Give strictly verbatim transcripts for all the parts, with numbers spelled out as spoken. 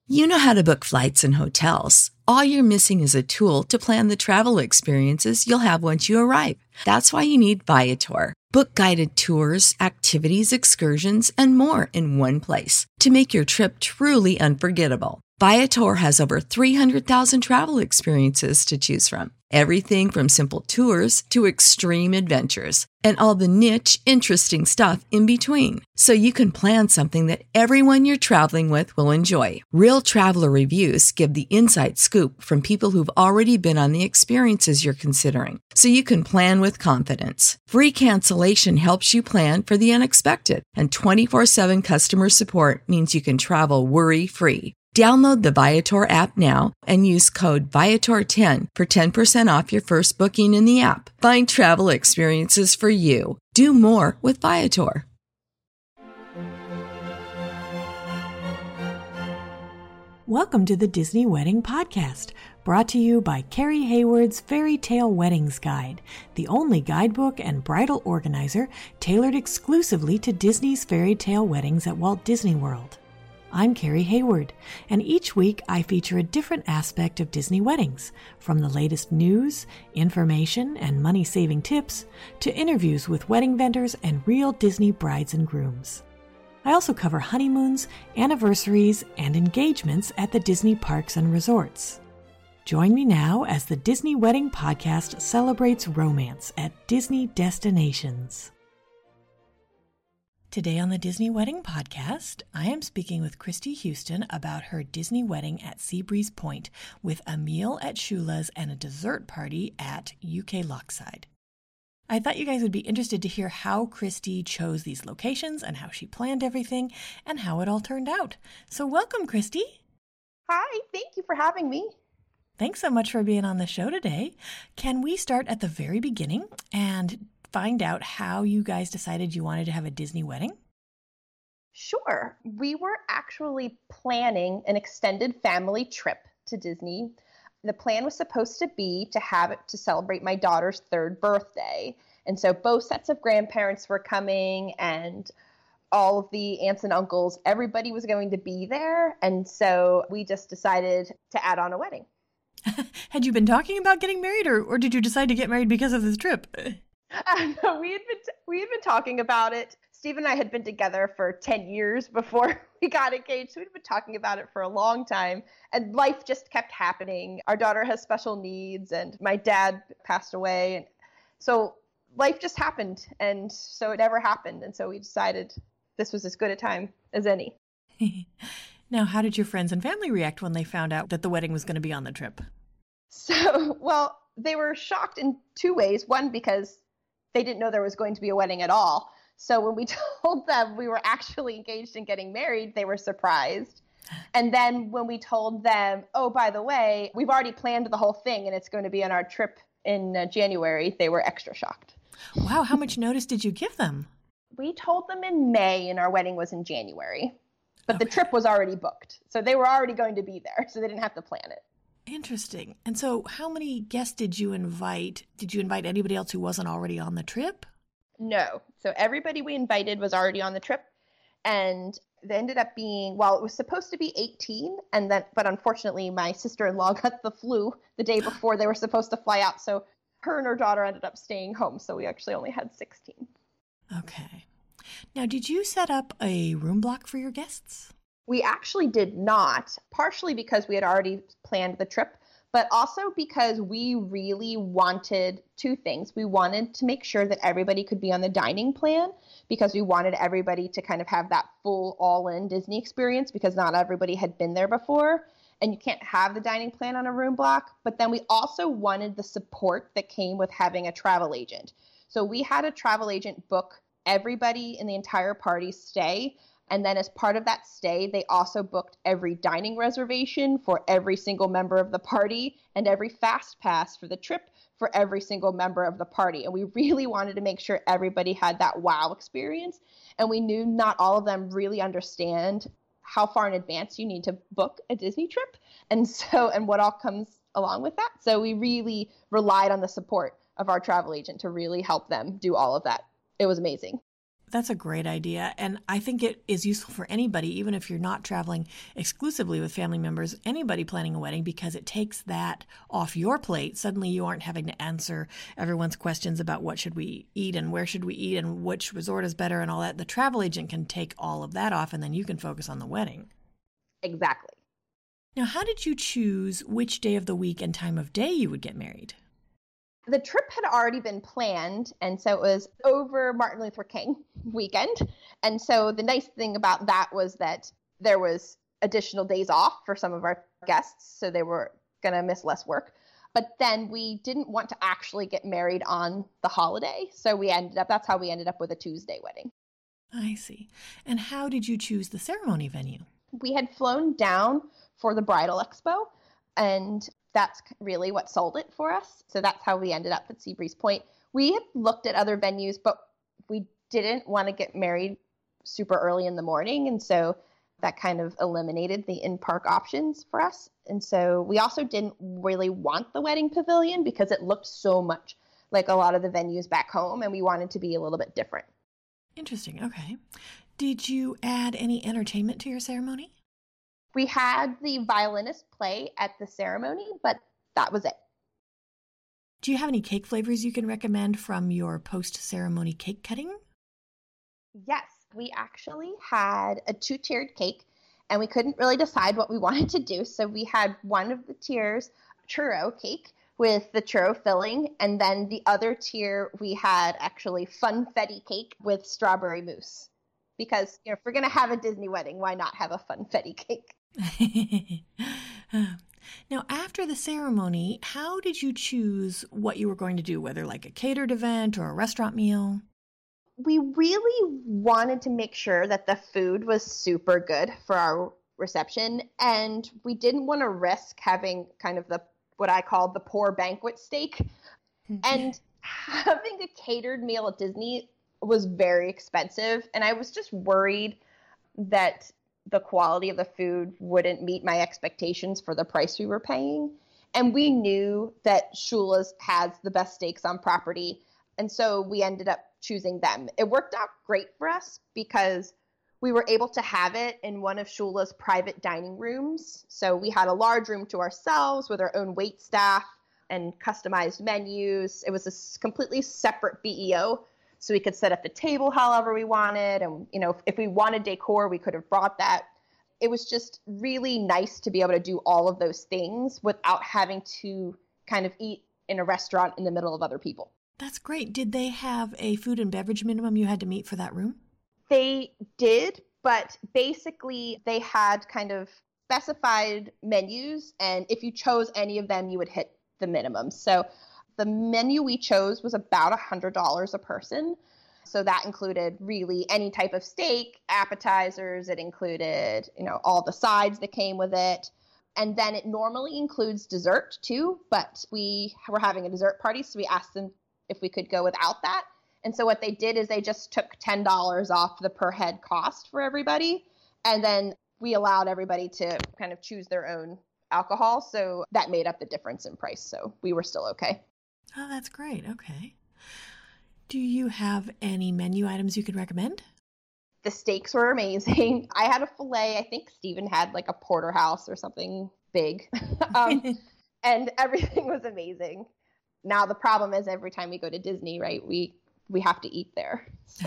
You know how to book flights and hotels. All you're missing is a tool to plan the travel experiences you'll have once you arrive. That's why you need Viator. Book guided tours, activities, excursions, and more in one place to make your trip truly unforgettable. Viator has over three hundred thousand travel experiences to choose from. Everything from simple tours to extreme adventures and all the niche, interesting stuff in between. So you can plan something that everyone you're traveling with will enjoy. Real traveler reviews give the inside scoop from people who've already been on the experiences you're considering. So you can plan with confidence. Free cancellation helps you plan for the unexpected. And twenty-four seven customer support means you can travel worry-free. Download the Viator app now and use code Viator ten for ten percent off your first booking in the app. Find travel experiences for you. Do more with Viator. Welcome to the Disney Wedding Podcast, brought to you by Carrie Hayward's Fairy Tale Weddings Guide, the only guidebook and bridal organizer tailored exclusively to Disney's fairy tale weddings at Walt Disney World. I'm Carrie Hayward, and each week I feature a different aspect of Disney weddings, from the latest news, information, and money-saving tips, to interviews with wedding vendors and real Disney brides and grooms. I also cover honeymoons, anniversaries, and engagements at the Disney parks and resorts. Join me now as the Disney Wedding Podcast celebrates romance at Disney destinations. Today on the Disney Wedding Podcast, I am speaking with Christy Houston about her Disney wedding at Seabreeze Point with a meal at Shula's and a dessert party at U K Lochside. I thought you guys would be interested to hear how Christy chose these locations and how she planned everything and how it all turned out. So welcome, Christy. Hi, thank you for having me. Thanks so much for being on the show today. Can we start at the very beginning and find out how you guys decided you wanted to have a Disney wedding? Sure. We were actually planning an extended family trip to Disney. The plan was supposed to be to have it to celebrate my daughter's third birthday. And so both sets of grandparents were coming and all of the aunts and uncles, everybody was going to be there. And so we just decided to add on a wedding. Had you been talking about getting married, or, or did you decide to get married because of this trip? Uh, no, we had been t- we had been talking about it. Steve and I had been together for ten years before we got engaged. So we'd been talking about it for a long time, and life just kept happening. Our daughter has special needs, and my dad passed away, and so life just happened, and so it never happened. And so we decided this was as good a time as any. Now, how did your friends and family react when they found out that the wedding was going to be on the trip? So, well, they were shocked in two ways. One, because they didn't know there was going to be a wedding at all. So when we told them we were actually engaged and getting married, they were surprised. And then when we told them, oh, by the way, we've already planned the whole thing and it's going to be on our trip in uh, January, they were extra shocked. Wow, how much notice did you give them? We told them in May and our wedding was in January. But Okay. the trip was already booked. So they were already going to be there. So they didn't have to plan it. Interesting. And so how many guests did you invite? Did you invite anybody else who wasn't already on the trip? No. So everybody we invited was already on the trip. And they ended up being, well, it was supposed to be eighteen. And then, but unfortunately, my sister-in-law got the flu the day before they were supposed to fly out. So her and her daughter ended up staying home. So we actually only had sixteen. Okay. Now, did you set up a room block for your guests? We actually did not, partially because we had already planned the trip, but also because we really wanted two things. We wanted to make sure that everybody could be on the dining plan because we wanted everybody to kind of have that full all-in Disney experience because not everybody had been there before, and you can't have the dining plan on a room block. But then we also wanted the support that came with having a travel agent. So we had a travel agent book everybody in the entire party stay. And then as part of that stay, they also booked every dining reservation for every single member of the party and every fast pass for the trip for every single member of the party. And we really wanted to make sure everybody had that wow experience. And we knew not all of them really understand how far in advance you need to book a Disney trip. And so, and what all comes along with that. So we really relied on the support of our travel agent to really help them do all of that. It was amazing. That's a great idea. And I think it is useful for anybody, even if you're not traveling exclusively with family members, anybody planning a wedding, because it takes that off your plate. Suddenly you aren't having to answer everyone's questions about what should we eat and where should we eat and which resort is better and all that. The travel agent can take all of that off and then you can focus on the wedding. Exactly. Now, how did you choose which day of the week and time of day you would get married? The trip had already been planned, and so it was over Martin Luther King weekend. And so the nice thing about that was that there was additional days off for some of our guests, so they were going to miss less work. But then we didn't want to actually get married on the holiday, so we ended up, that's how we ended up with a Tuesday wedding. I see. And how did you choose the ceremony venue? We had flown down for the Bridal Expo, and that's really what sold it for us. So that's how we ended up at Seabreeze Point. We had looked at other venues, but we didn't want to get married super early in the morning. And so that kind of eliminated the in-park options for us. And so we also didn't really want the wedding pavilion because it looked so much like a lot of the venues back home, and we wanted to be a little bit different. Interesting. Okay. Did you add any entertainment to your ceremony? We had the violinist play at the ceremony, but that was it. Do you have any cake flavors you can recommend from your post-ceremony cake cutting? Yes, we actually had a two-tiered cake, and we couldn't really decide what we wanted to do. So we had one of the tiers, churro cake, with the churro filling, and then the other tier, we had actually funfetti cake with strawberry mousse. Because you know, if we're going to have a Disney wedding, why not have a funfetti cake? Now, after the ceremony, how did you choose what you were going to do, whether like a catered event or a restaurant meal? We really wanted to make sure that the food was super good for our reception, and we didn't want to risk having kind of the what I call the poor banquet steak. And having a catered meal at Disney was very expensive, and I was just worried that the quality of the food wouldn't meet my expectations for the price we were paying. And we knew that Shula's has the best steaks on property, and so we ended up choosing them. It worked out great for us because we were able to have it in one of Shula's private dining rooms. So we had a large room to ourselves with our own wait staff and customized menus. It was a completely separate B E O. So we could set up the table however we wanted. And, you know, if, if we wanted decor, we could have brought that. It was just really nice to be able to do all of those things without having to kind of eat in a restaurant in the middle of other people. That's great. Did they have a food and beverage minimum you had to meet for that room? They did, but basically they had kind of specified menus. And if you chose any of them, you would hit the minimum. So the menu we chose was about one hundred dollars a person. So that included really any type of steak, appetizers. It included, you know, all the sides that came with it. And then it normally includes dessert too, but we were having a dessert party, so we asked them if we could go without that. And so what they did is they just took ten dollars off the per head cost for everybody. And then we allowed everybody to kind of choose their own alcohol. So that made up the difference in price. So we were still okay. Oh, that's great. Okay. Do you have any menu items you could recommend? The steaks were amazing. I had a filet. I think Stephen had like a porterhouse or something big. um, and everything was amazing. Now, the problem is every time we go to Disney, right, we, we have to eat there.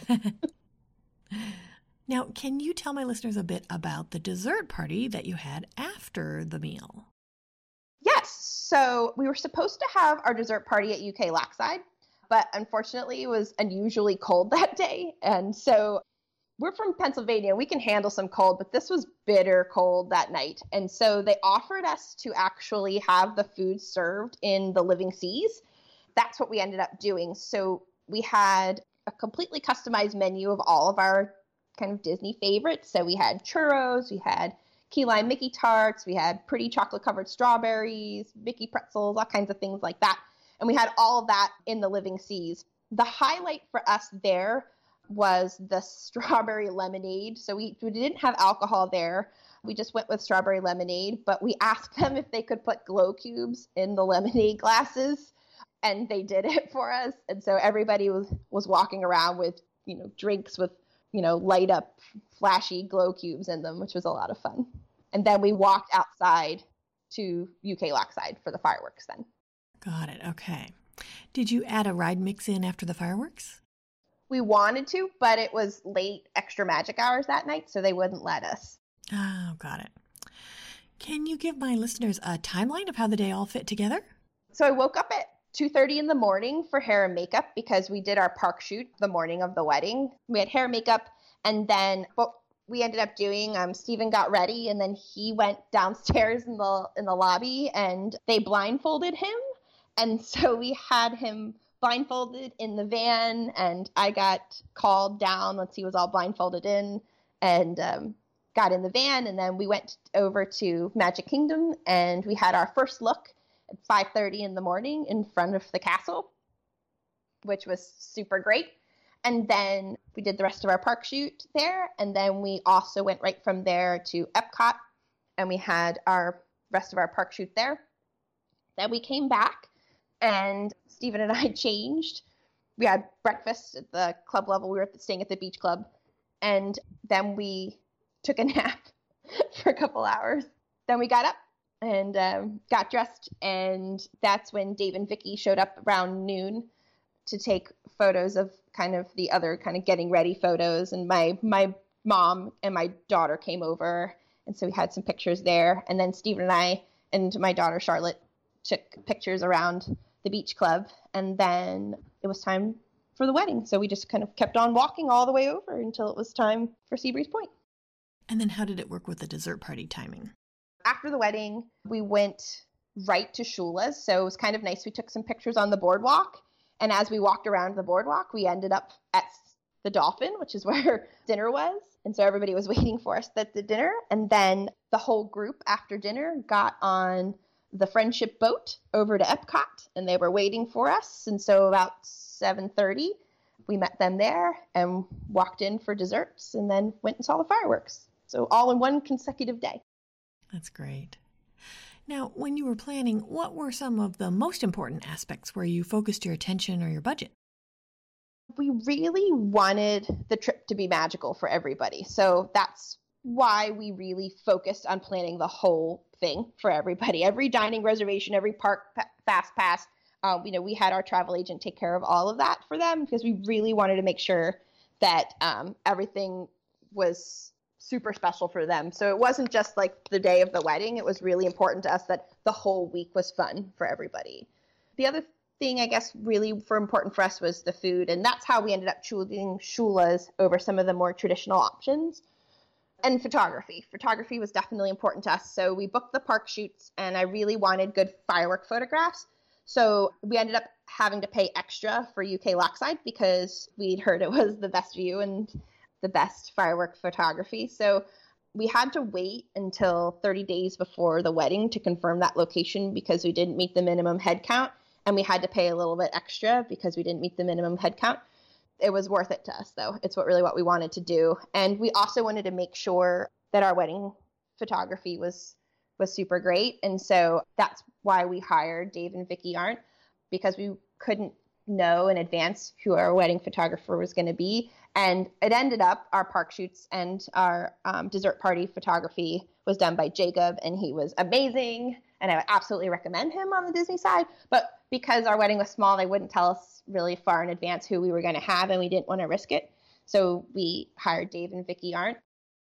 Now, can you tell my listeners a bit about the dessert party that you had after the meal? Yes. So we were supposed to have our dessert party at U K Lakeside, but unfortunately it was unusually cold that day. And so we're from Pennsylvania. We can handle some cold, but this was bitter cold that night. And so they offered us to actually have the food served in the Living Seas. That's what we ended up doing. So we had a completely customized menu of all of our kind of Disney favorites. So we had churros, we had key lime Mickey tarts, we had pretty chocolate covered strawberries, Mickey pretzels, all kinds of things like that. And we had all of that in the Living Seas. The highlight for us there was the strawberry lemonade. So we, we didn't have alcohol there. We just went with strawberry lemonade, but we asked them if they could put glow cubes in the lemonade glasses, and they did it for us. And so everybody was, was walking around with you know, drinks with, you know, light up flashy glow cubes in them, which was a lot of fun. And then we walked outside to U K Lochside for the fireworks then. Got it. Okay. Did you add a ride mix in after the fireworks? We wanted to, but it was late extra magic hours that night, so they wouldn't let us. Oh, got it. Can you give my listeners a timeline of how the day all fit together? So I woke up at two thirty in the morning for hair and makeup because we did our park shoot the morning of the wedding. We had hair and makeup, and then what we ended up doing, um, Stephen got ready, and then he went downstairs in the in the lobby, and they blindfolded him. And so we had him blindfolded in the van, and I got called down once he was all blindfolded in, and um, got in the van, and then we went over to Magic Kingdom, and we had our first look at five thirty in the morning in front of the castle, which was super great. And then we did the rest of our park shoot there, and then we also went right from there to Epcot, and we had our rest of our park shoot there. Then we came back, and Stephen and I changed. We had breakfast at the club level. We were staying at the beach club, and then we took a nap for a couple hours. Then we got up and um, got dressed, and that's when Dave and Vicky showed up around noon to take photos of kind of the other kind of getting ready photos. And my my mom and my daughter came over, and so we had some pictures there. And then Stephen and I and my daughter Charlotte took pictures around the beach club, and then it was time for the wedding. So we just kind of kept on walking all the way over until it was time for Seabreeze Point. And then how did it work with the dessert party timing? After the wedding, we went right to Shula's. So it was kind of nice. We took some pictures on the boardwalk. And as we walked around the boardwalk, we ended up at the Dolphin, which is where dinner was. And so everybody was waiting for us at the dinner. And then the whole group after dinner got on the Friendship boat over to Epcot, and they were waiting for us. And so about seven thirty, we met them there and walked in for desserts, and then went and saw the fireworks. So all in one consecutive day. That's great. Now, when you were planning, what were some of the most important aspects where you focused your attention or your budget? We really wanted the trip to be magical for everybody. So that's why we really focused on planning the whole thing for everybody. Every dining reservation, every park pa- fast pass, um, you know, we had our travel agent take care of all of that for them because we really wanted to make sure that um, everything was super special for them. So it wasn't just like the day of the wedding. It was really important to us that the whole week was fun for everybody. The other thing, I guess, really for important for us was the food. And that's how we ended up choosing Shula's over some of the more traditional options. And photography. Photography was definitely important to us. So we booked the park shoots, and I really wanted good firework photographs. So we ended up having to pay extra for U K Lochside because we'd heard it was the best view and the best firework photography. So we had to wait until thirty days before the wedding to confirm that location because we didn't meet the minimum head count, and we had to pay a little bit extra because we didn't meet the minimum head count. It was worth it to us, though. It's what really what we wanted to do. And we also wanted to make sure that our wedding photography was was super great. And so that's why we hired Dave and Vicky Arndt, because we couldn't know in advance who our wedding photographer was going to be. And it ended up our park shoots and our um, dessert party photography was done by Jacob, and he was amazing. And I would absolutely recommend him on the Disney side. But because our wedding was small, they wouldn't tell us really far in advance who we were going to have, and we didn't want to risk it. So we hired Dave and Vicky Arndt.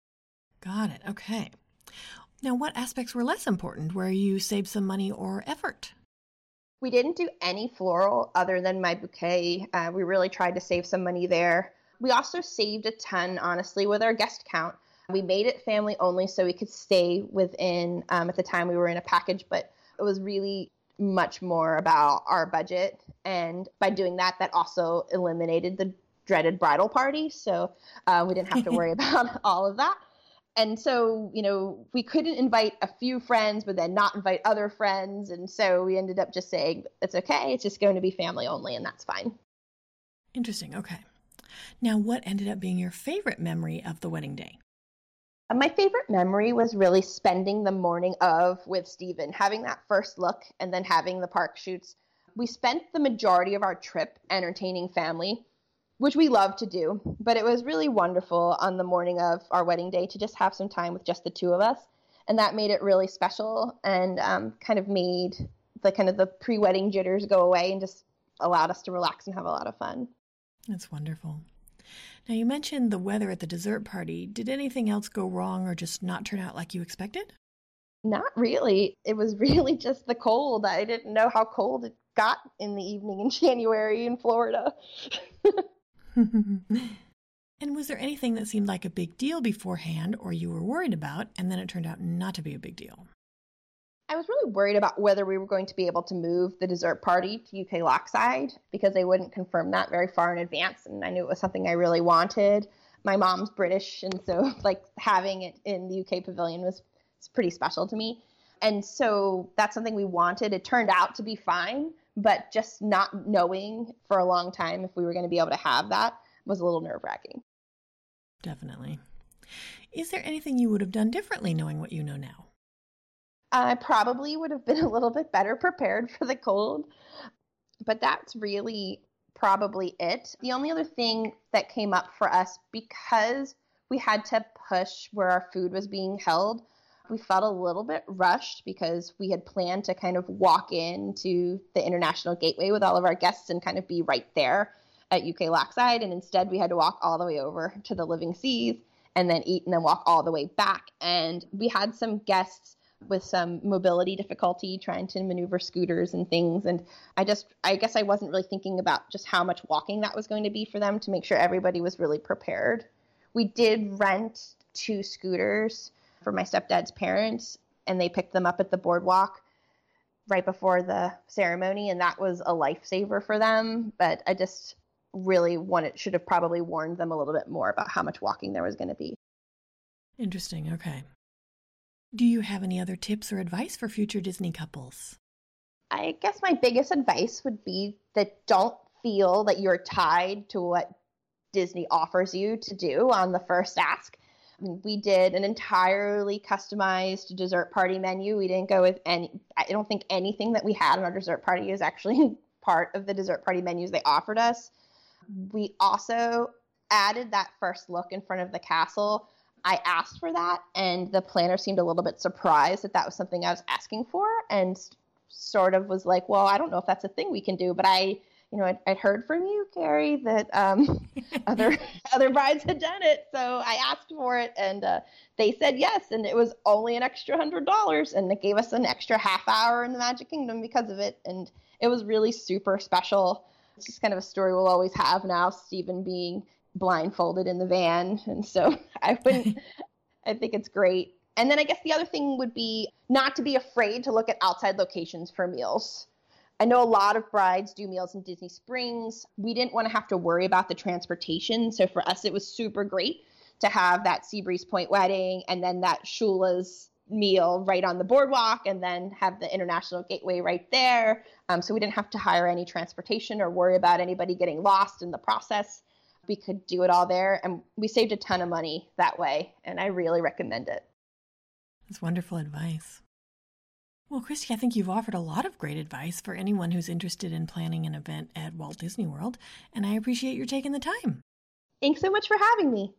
Got it. Okay. Now, what aspects were less important where you saved some money or effort? We didn't do any floral other than my bouquet. Uh, we really tried to save some money there. We also saved a ton, honestly, with our guest count. We made it family only so we could stay within, um, at the time we were in a package, but it was really much more about our budget. And by doing that, that also eliminated the dreaded bridal party. So uh, we didn't have to worry about all of that. And so, you know, we couldn't invite a few friends, but then not invite other friends. And so we ended up just saying, it's okay. It's just going to be family only, and that's fine. Interesting. Okay. Now, what ended up being your favorite memory of the wedding day? My favorite memory was really spending the morning of with Stephen, having that first look and then having the park shoots. We spent the majority of our trip entertaining family. which we love to do. But it was really wonderful on the morning of our wedding day to just have some time with just the two of us. And that made it really special and um, kind of made the kind of the pre-wedding jitters go away and just allowed us to relax and have a lot of fun. That's wonderful. Now, you mentioned the weather at the dessert party. Did anything else go wrong or just not turn out like you expected? Not really. It was really just the cold. I didn't know how cold it got in the evening in January in Florida. And was there anything that seemed like a big deal beforehand or you were worried about, and then it turned out not to be a big deal? I was really worried about whether we were going to be able to move the dessert party to U K Lochside because they wouldn't confirm that very far in advance. And I knew it was something I really wanted. My mom's British, and so like having it in the U K pavilion was, was pretty special to me. And so that's something we wanted. It turned out to be fine, but just not knowing for a long time if we were going to be able to have that was a little nerve-wracking. Definitely. Is there anything you would have done differently knowing what you know now? I probably would have been a little bit better prepared for the cold, but that's really probably it. The only other thing that came up for us, because we had to push where our food was being held, we felt a little bit rushed because we had planned to kind of walk into the International Gateway with all of our guests and kind of be right there at U K Lochside. And instead we had to walk all the way over to the Living Seas and then eat and then walk all the way back. And we had some guests with some mobility difficulty trying to maneuver scooters and things. And I just, I guess I wasn't really thinking about just how much walking that was going to be for them to make sure everybody was really prepared. We did rent two scooters for my stepdad's parents, and they picked them up at the boardwalk right before the ceremony, and that was a lifesaver for them. But I just really wanted, should have probably warned them a little bit more about how much walking there was going to be. Interesting. Okay. Do you have any other tips or advice for future Disney couples? I guess my biggest advice would be that don't feel that you're tied to what Disney offers you to do on the first ask. We did an entirely customized dessert party menu. We didn't go with any, I don't think anything that we had on our dessert party is actually part of the dessert party menus they offered us. We also added that first look in front of the castle. I asked for that, and the planner seemed a little bit surprised that that was something I was asking for, and sort of was like, well, I don't know if that's a thing we can do, but I, you know, I'd, I'd heard from you, Carrie, that um, other other brides had done it, so I asked for it, and uh, they said yes, and it was only an extra one hundred dollars, and it gave us an extra half hour in the Magic Kingdom because of it, and it was really super special. It's just kind of a story we'll always have now, Stephen being blindfolded in the van, and so I wouldn't I think it's great. And then I guess the other thing would be not to be afraid to look at outside locations for meals. I know a lot of brides do meals in Disney Springs. We didn't want to have to worry about the transportation, so for us it was super great to have that Seabreeze Point wedding and then that Shula's meal right on the boardwalk and then have the International Gateway right there. Um, so we didn't have to hire any transportation or worry about anybody getting lost in the process. We could do it all there, and we saved a ton of money that way, and I really recommend it. That's wonderful advice. Well, Christy, I think you've offered a lot of great advice for anyone who's interested in planning an event at Walt Disney World, and I appreciate your taking the time. Thanks so much for having me.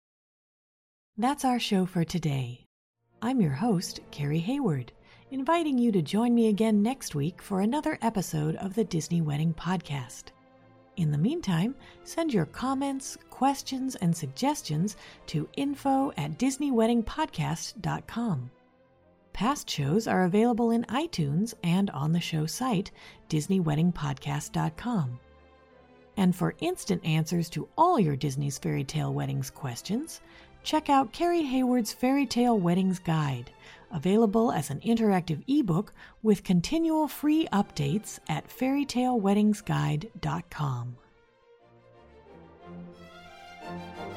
That's our show for today. I'm your host, Carrie Hayward, inviting you to join me again next week for another episode of the Disney Wedding Podcast. In the meantime, send your comments, questions, and suggestions to info at disney wedding podcast dot com. Past shows are available in iTunes and on the show site, disney wedding podcast dot com. And for instant answers to all your Disney's Fairy Tale Weddings questions, check out Carrie Hayward's Fairy Tale Weddings Guide, available as an interactive ebook with continual free updates at fairy tale weddings guide dot com.